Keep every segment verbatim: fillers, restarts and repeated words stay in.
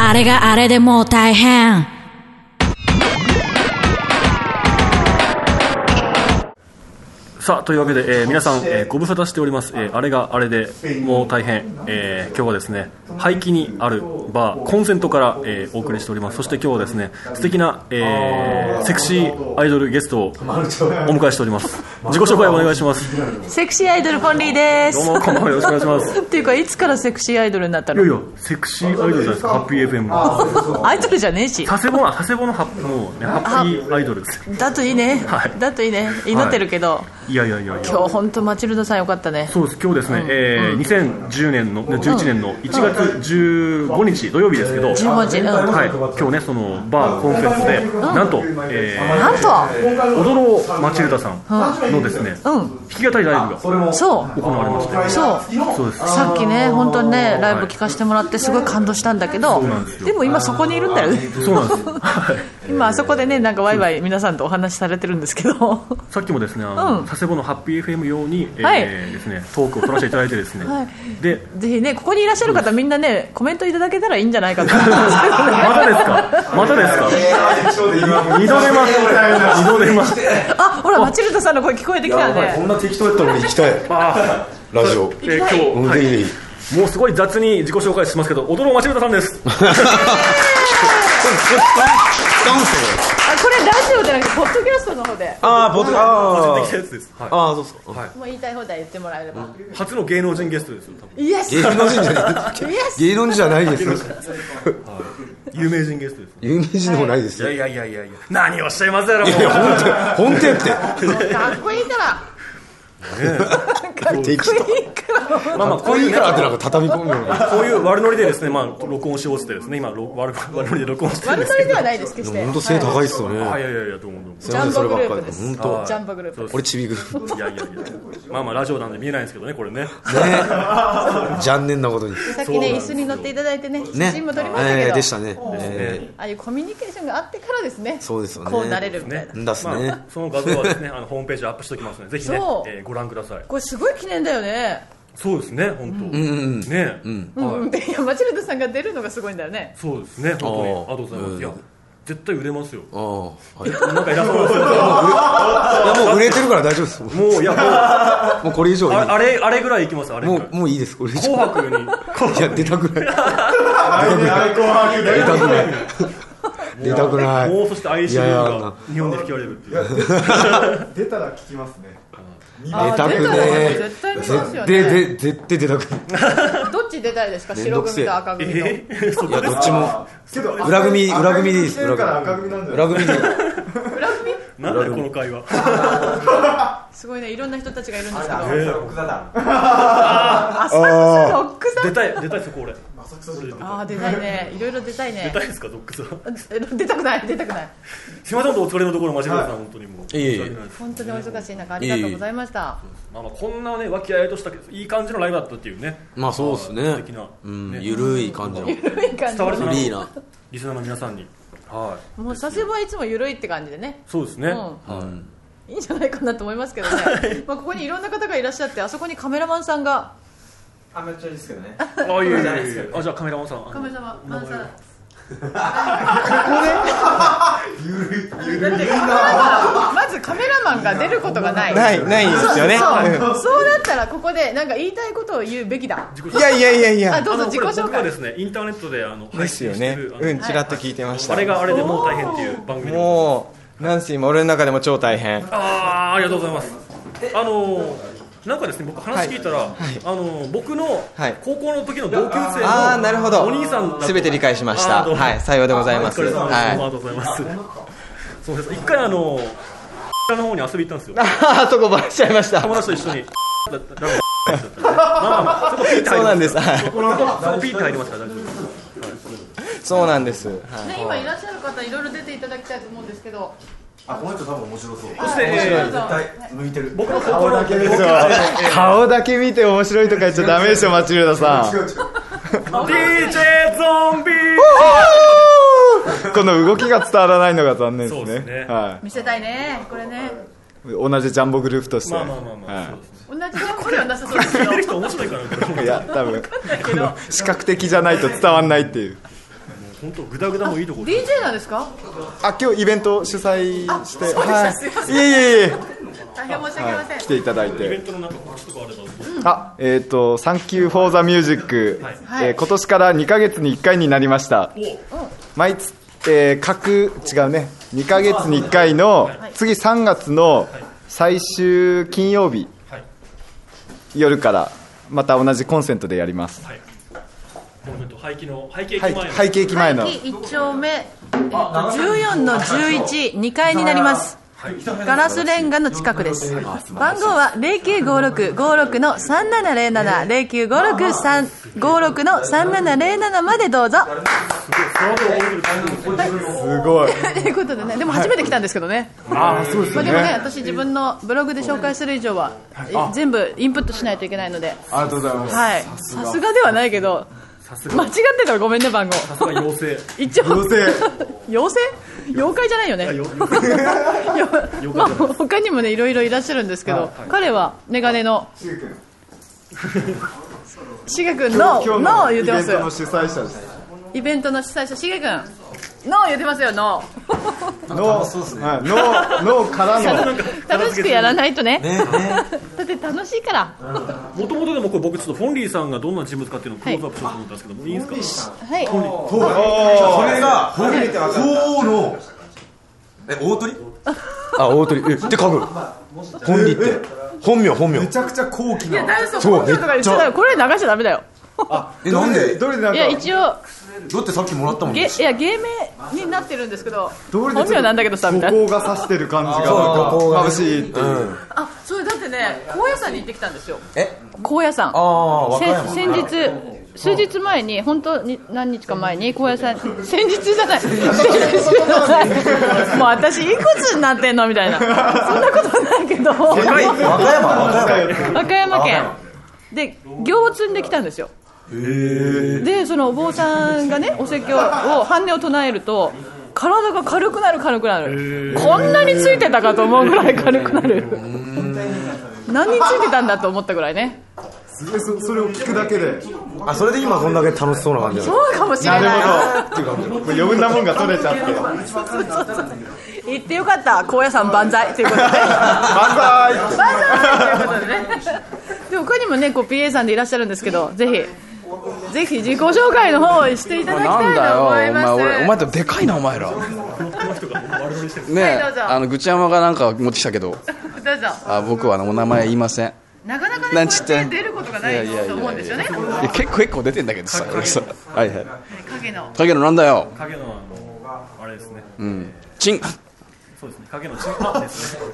あれがあれでもう大変。 さあというわけで、えー、皆さん、えー、ご無沙汰しております、えー、あれがあれでもう大変、えー、今日はですね廃棄にあるバーコンセントから、えー、お送りしております。そして今日はですね素敵な、えー、セクシーアイドルゲストをお迎えしております。自己紹介をお願いします。 セクシーアイドルポンリーです。 どうもこんばんは、よろしくお願いしますっていうかいつからセクシーアイドルになったの？ いやいやセクシーアイドルじゃないですか。ハッピー エフエムアイドルじゃねえし、 佐世保の佐世保のハッピー、もうね、ハッピーアイドルですよ。 だといいね、 はい、 だといいね、祈ってるけど、 はい、いやいやいやいや今日本当マチルダさんよかったね。 そうです、今日ですね、うんえー、にせんじゅうねんのじゅういちねんのいちがつじゅうごにち土曜日ですけど、 じゅうごにち、うん、 はい、今日ねそのバーコンセントで、うん、なんと、えー、 なんと踊ろうマチルダさんのですね、うん、弾き語りライブが行われまして、 そうそうです。さっきね本当にねライブ聞かせてもらってすごい感動したんだけど、で, でも今そこにいるんだよね。 そうなんです、はい、 今あそこでねなんかワイワイ皆さんとお話しされてるんですけど、 さっきもですねあの、うん、佐世保のハッピー エフエム 用に、えーはいですね、トークを取らせていただいてですね、はい、でぜひねここにいらっしゃる方みんなねコメントいただけたらいいんじゃないかとまたですかまたですか二度出ます二度出ます。 あ、ほらマチルダさんの声聞こえてきたね。 こんな適当やったのに行きたいラジオ、 えー、今日、はい、もうすごい雑に自己紹介しますけど、踊ろうマチルダさんです。 あ、これラジオじゃなくてポッドキャストの方で。 ああ、ポッドキャスト、 個人的なやつです。はい、 ああ、そうそう、 はい、 もう言いたい放題言ってもらえれば。 初の芸能人ゲストですよ。多分イエス。 芸能人じゃない。芸能人じゃないです。 有名人ゲストです。 有名人でもないですよ。 いやいやいやいや、何をおっしゃいますやろ。もういや本当本当やって。 かっこいいから。 適当。まあまあこういうからってなんか畳み込むような。 こういう悪ノリでですね、まあ録音しようってですね、今悪悪ノリで録音してるんですけど。 悪ノリではないです決して。 本当背高いですよね。 あ、いやいやいや、どうもどうも。 ジャンボグループです。 本当。 ジャンボグループ。 俺チビグループ。 いやいやいや。まあまあラジオなんで見えないんですけどね、これね。ね。 残念なことに。 さっきね椅子に乗っていただいてね、写真も撮りましたけど。 でしたね。 ああいうコミュニケーションがあってからですね。 そうですよね。 こうなれるみたいな。 だすね。 その画像はですね、あのホームページアップしておきますので、ぜひねご覧ください。 これすごい記念だよね。 そうですね、本当。うんうんね、うんうん。いやマチルダさんが出るのがすごいんだよね。 そうですね、本当にありがとうございます。いや絶対売れますよ。 ああ、なんか偉そうですよ。いやもう売れてるから大丈夫です。 もういやもうもうこれ以上あれあれぐらいいきます。あれもうもういいです。これ以上。 紅白にいや出たくない。出たくない。出たくない。 もうそして アイシーユー が日本で引き割れるっていう。 出たら聞きますね。 出たくね。 絶対見ますよね。 でで絶対出たくない。 どっち出たいですか？白組と赤組と。いやどっちも。裏組裏組でいいです。裏組。裏組で。 裏組。 なんだこの会話。 すごいね、いろんな人たちがいるんですけど。 ロック座だ。 あ、浅草ロック座。 出たい出たいそこ俺。 ああ出たいね、いろいろ出たいね。 出たいですか、ロック座。 出たくない出たくない。 すみません、お疲れのところマチルダさん本当にもう。 いえいえ。 本当にお忙しい中ありがとうございました。 まあまあこんなね和気あいあいとしたいい感じのライブだったっていうね。 まあそうですね。ゆるい感じの。 ゆるい感じ。 伝わりフリーなリスナーの皆さんに。はい。 もう佐世保はいつもゆるいって感じでね。 そうですね。 いいんじゃないかなと思いますけどね。まあここにいろんな方がいらっしゃって、あそこにカメラマンさんが。 アマチュアですけどね。 あ、いいいい。あ、じゃあカメラマンさん。 カメラマンさん。 ここでゆるゆるいな。まずカメラマンが出ることがない。 ないないですよね。 そうだったらここでなんか言いたいことを言うべきだ。 いやいやいやいや。 あ、どうぞ自己紹介。 僕はですね、インターネットであのですよね。うん、ちらっと聞いてました。 あれがあれでもう大変っていう番組。 もうナンシーも俺の中でも超大変。 ああ、ありがとうございます。あのなんかですね、僕話聞いたら、はいはい、あの僕の高校の時の同級生のお兄さんだと。 すべて理解しました。はい、さようでございます。 はい、ありがとうございます。そうです。一回あのの方に遊び行ったんですよ。 あそこばらしちゃいました。 友達と一緒に。まあまあそこピーって入ります。そうなんです。はい。そこのそこピーって入りますから大丈夫です。 そうなんです。 はい、今いらっしゃる方いろいろ出ていただきたいと思うんですけど。 あ、この人多分面白そう。 そして、えー、 絶対向いてる。 僕の顔だけですよ。 顔だけ見て面白いとか言っちゃダメでしょ、マチルダさん。 ディージェー ゾンビー。この動きが伝わらないのが残念ですね。 そうですね。 はい。 見せたいね、これね。 同じジャンボグループとして。 まあまあまあまあ。 同じジャンボではなさそうですけど。 人面白いから。 いや、多分この視覚的じゃないと伝わんないっていう。 本当グダグダもいいところ。 ディージェー なんですか？ あ、今日イベント主催して、 そうでした、 はい、 すいません、 いえいえいえ、 大変申し訳ありません、 来ていただいイベンて、 トのなんか告知とかあれば。 あ、えっ、ー、と、サンキューフォーザミュージック、 はいえー今年からにかげつにいっかいになりました。毎月、えー各、違うね、にかげつにいっかいの、次さんがつの最終金曜日、夜からまた同じコンセントでやります。 はい。モニュメント廃棄の廃棄駅はい、 前の。 廃棄駅前の、 いち丁目、えっと、じゅうよんのじゅういち、にかいになります。ガラスレンガの近くです。番号はゼロきゅうごろく ごろくのさんななゼロなな ゼロきゅうごろく ごろくのさんななゼロななまでどうぞ。 すごい。 ということでね、でも初めて来たんですけどね。 ああ、そうですよね。 まあでもね、私自分のブログで紹介する以上は、え全部インプットしないといけないので、 ありがとうございます。 はい、さすがではないけど、間違ってたらごめんね、番号。 さすが妖精。 一応妖精妖精妖怪じゃないよね。よまあ、他にもねいろいろいらっしゃるんですけど、彼はメガネのしげくんの今日ののイベン言ってますよ。 トの主催者です。 イベントの主催者しげくんの言ってますよ。のの、はい、の、のからの。 楽しくやらないとね。だって楽しいから。 もともとでもこれ僕ちょっとフォンリーさんがどんな人物かっていうのをクローズアップしようと思ったんですけど、いいんですか？ はい。 それがほうのえ大鳥あ、大鳥、え、って書く本人って本名本名めちゃくちゃ高貴いや、 な。 大丈夫。本名とか言ってたらこれ流しちゃダメだよ。 え、なんでどれでなんかいや一応だってさっきもらったもんね。 げいや芸名になってるんですけど、 どれで本名なんだけどさみたいな。 ここが指してる感じがそう眩しいっていう。 あ、それだってね、高野山に行ってきたんですよ。 え高野山。 ああ、和歌せ山。 先日、数日前に、本当に何日か前に高野山、先日じゃない、先日じゃない、もう私いくつになってんのみたいな、そんなことないけど、和和歌山和歌山歌山県で行を積んできたんですよ。でそのお坊さんがねお説教を半音を唱えると体が軽くなる軽くなる、こんなについてたかと思うぐらい軽くなる、何についてたんだと思ったぐらいね。 そ, それを聞くだけで、 あ、それで今こんだけ楽しそうな感じなの。 そうかもしれない。 なるほど。余分なもんが取れちゃって。 そうそうそうそう、行ってよかった、高野山万歳ということで万歳。 万歳ということでね。で他にもねこう ピーエー さんでいらっしゃるんですけど、ぜひぜひ自己紹介の方をしていただきたいと思います。 お前、俺お前とでかいなお前ら。ねえ、 はいどうぞあのぐち山がなんか持ってきたけど、 どうぞ。 あ、僕はお名前言いません。 なかなかねなんちってこうやって出ることがないと思うんですよね。 いや結構結構出てんだけどさ、俺さ、はいはい。 影の影のなんだよ。 影のあのあれですね。 うん。チン。 そうですね。影のチンパですね。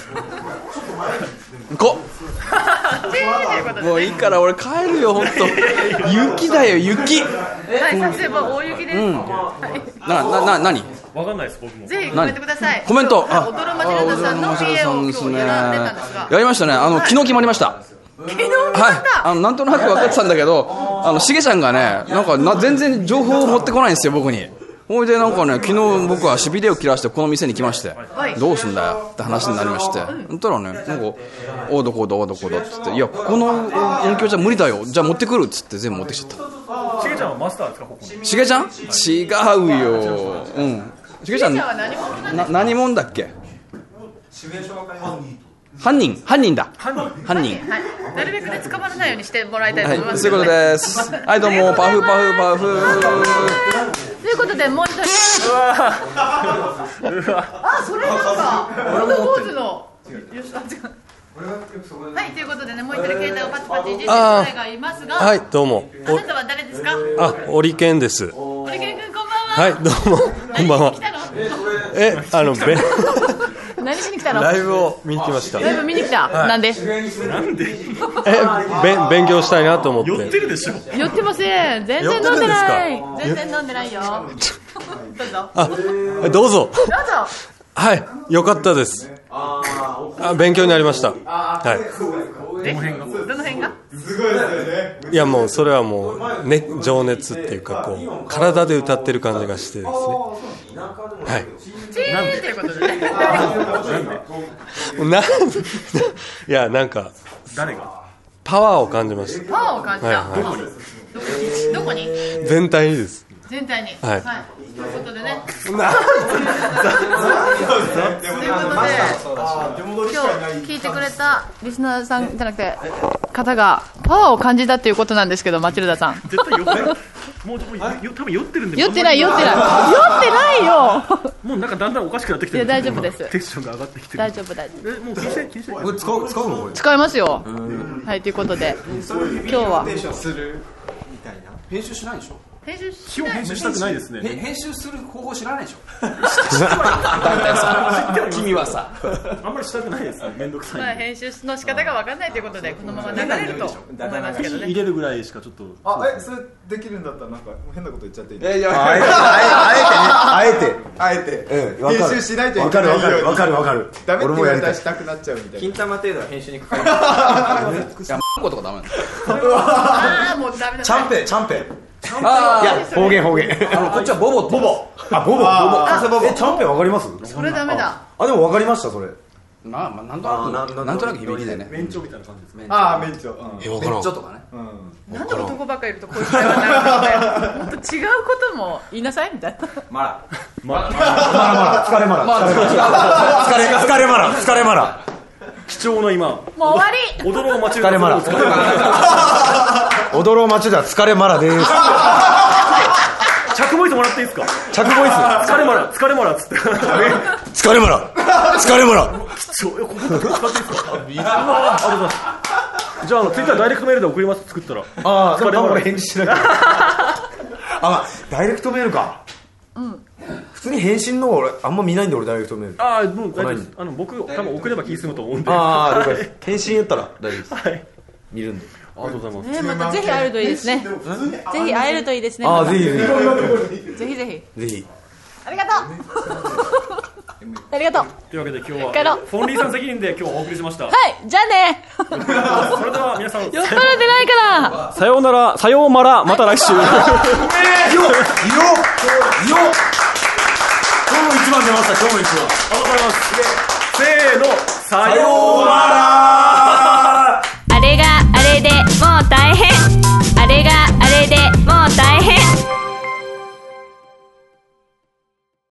こ。 チーンということで、 もういいから俺帰るよ本当。雪だよ雪。 はい、撮影も大雪です。はいななな何？ わかんないです僕も。 ぜひコメントください。 コメント。 あ、踊るマジラダさんの ピーエー を今日やられたんですが、 やりましたね。あの昨日決まりました。 昨日決まっはい。 た。 あのなんとなく分かってたんだけど、あのしげちゃんがね、なんかな全然情報を持ってこないんですよ僕に。ほいでなんかね、昨日僕はしびれを切らしてこの店に来まして、 はいどうすんだよって話になりまして、そしたらね、なんかおうどこだおうどこだっつって、いやここの音響じゃ無理だよ、じゃあ持ってくるっつって全部持ってきちゃった。 しげちゃんはマスターですかここに。 しげちゃん？違うよ。うん。しげちゃんじゃあ何者なんな何者だっけ？犯人犯人だ。 犯人。 犯人。 はい、なるべくね捕まらないようにしてもらいたいとはい、 思いますそういうことです。はい、どうもパフパフパフ。 ということでもう一人、あ、それなんかロードポーズのよし、あ、違う。はい、ということでね、もう一人携帯をパチパチいじってる誰がいますが、 はい、どうも。 あなたは誰ですか？ あ、オリケンです。 オリケン君こんばんは。 はい、どうも。こんばんは何しに来。たの？ え、あの、べ、 何しに来たの？ ライブを見に来ました。 ライブ見に来た。なんで？ なんで？ え、べ、勉強したいなと思って。 寄ってるでしょ。 酔ってません。全然飲んでない。全然飲んでないよ。どうぞ。 あ、どうぞ。 どうぞ。 はい、よかったです。あ、勉強になりました。はえ、どの辺が？ い。いや、もう、それはもう、ね、情熱っていうか、こう、体で歌ってる感じがしてですね。はい。 チーンということでね。 なん、いや、なんか、 誰が？ パワーを感じました。 パワーを感じた。 はいはどこに？どこに？ 全体にです。 全体に。 はいということでね。というなことで、今日聞いてくれたリスナーさんじゃなくて、方がパワーを感じたということなんですけど、マチルダさん。 絶対酔ってない。もう多分酔ってるんで。 酔ってない、酔ってない。酔ってないよ。 もうなんかだんだんおかしくなってきてる。 いや大丈夫です。 テンションが上がってきてる。 大丈夫、大丈夫。 え、もう気にして、気にして。 これ使う、使うのこれ。 使いますよ。はい、ということで、今日は。 編集するみたいな。編集しないでしょ。 編集基本編集したくないですね。 編集する方法知らないでしょ。 君はさあんまりしたくないですね。めんどくさい。 まあ、編集の仕方が分かんないということで、このまま流れると思いますけどね。 入れるぐらいしかちょっと。 あ、え、それできるんだったらなんか変なこと言っちゃっていい？ いやいや、 あえて、あえてね、あえて、あえて、 うん、わかる編集しないといけないように。 わかるわかる。 ダメって言われたらしたくなっちゃうみたいな。 金玉程度は編集にかかる。いや、 ことかダメなのああ、もうダメだ。 チャンペ、チャンペ。 あいや、方言方言。 あのこっちはボボってボボ。あ、ボボ、ボボ。え、チャンペわかります？ それダメだ。 あ、でもわかりました、それ。 まあ、まあ、なんとなくなんとなく響きでね。 免許みたいな感じですね。 ああ、免許。 え、わからん。 ちょっとかね。 なんで男ばっかりいるとこういう会話になるんだよ。もっと違うことも言いなさいみたいな。 まら。まら。まらまら。疲れまら。疲れ、疲れまら。疲れまら。 貴重な今。 もう終わり。 踊ろう街疲れまら。踊ろう街では疲れまらです。 着ボイスもらっていいですか？ 着ボイス。 疲れまら、疲れまらっつって。 疲れまら。疲れまら。 貴重。ここ使っていいですか？いいですか？ありがとうございます。じゃあ、あの、ツイッターダイレクトメールで送ります、作ったら。 ああ、 疲れまら。 俺返事しなきゃ。あ、ダイレクトメールか。うん。普通に返信の俺、あんま見ないんで俺ダイレクトメール。 ああ、もう大丈夫です。あの、僕、多分送れば気済むと思うんで。 ああ、了解です。返信やったら大丈夫です。 はい。 見るんで。 ありがとうございます。 ね、またぜひ会えるといいですね。ぜひ会えるといいですね。 ああ、ぜひぜひ。 ぜひぜひ。 ぜひ。 ありがとう。ありがとう。 というわけで今日帰ろうは、フォンリーさん責任で今日はお送りしました。 はい、じゃあね。 それでは皆さん、 酔っ払ってないから。 さようなら、さようまら、また来週。 いよいよいよ今日も一番出ました、今日も一番。 ありがとうございます。せーの、さようなら。